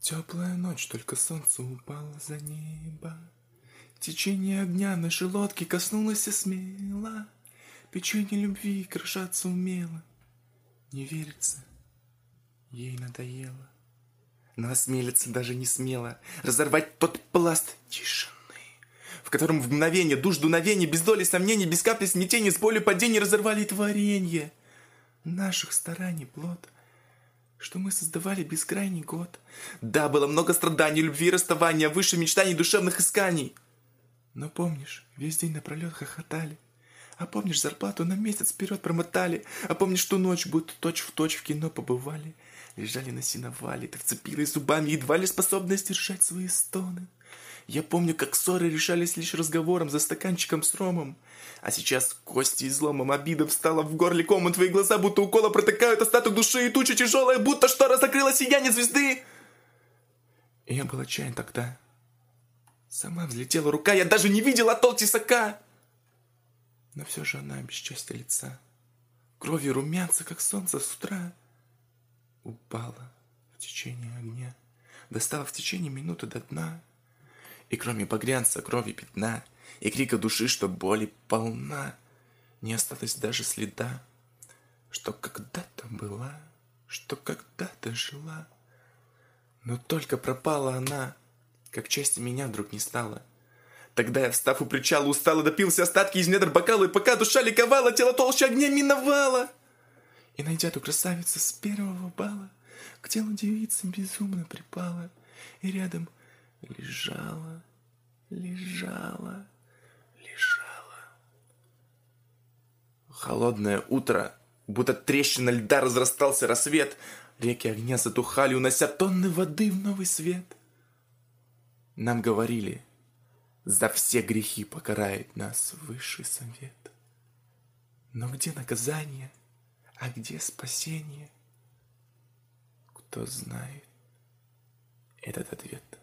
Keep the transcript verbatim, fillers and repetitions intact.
Теплая ночь, только солнце упало за небо. Течение огня нашей лодки коснулось и смело. Печенье любви крошаться умело. Не верится, ей надоело. Но осмелится даже не смело разорвать тот пласт тишины, в котором в мгновение душ дуновения, без доли сомнений, без капли смятения, с болью падений разорвали творенье наших стараний плод, что мы создавали бескрайний год. Да, было много страданий, любви и расставания, выше мечтаний, душевных исканий. Но помнишь, весь день напролет хохотали, а помнишь, зарплату на месяц вперед промотали, а помнишь ту ночь, будто точь-в-точь в кино побывали, лежали на сеновале, так вцепились зубами, едва ли способны сдержать свои стоны. Я помню, как ссоры решались лишь разговором за стаканчиком с ромом. А сейчас кости изломом, обида встала в горле комом. Твои глаза будто укола протыкают остаток души, и туча тяжелая, будто штора закрыла сияние звезды. И я был отчаян тогда. Сама взлетела рука, я даже не видел оттол тесака. Но все же она без части лица, кровью румянца, как солнце с утра, упала в течение огня, достала в течение минуты до дна. И кроме багрянца, крови пятна и крика души, что боли полна, не осталось даже следа, что когда-то была, что когда-то жила. Но только пропала она, как части меня вдруг не стало. Тогда я, встав у причала, устало допился остатки из недр бокала, и пока душа ликовала, тело толще огня миновало. И, найдя ту красавицу с первого бала, к телу девицы безумно припала, и рядом лежала, лежала, лежала. Холодное утро, будто трещина льда, разрастался рассвет. Реки огня затухали, унося тонны воды в новый свет. Нам говорили, за все грехи покарает нас высший совет. Но где наказание, а где спасение? Кто знает этот ответ?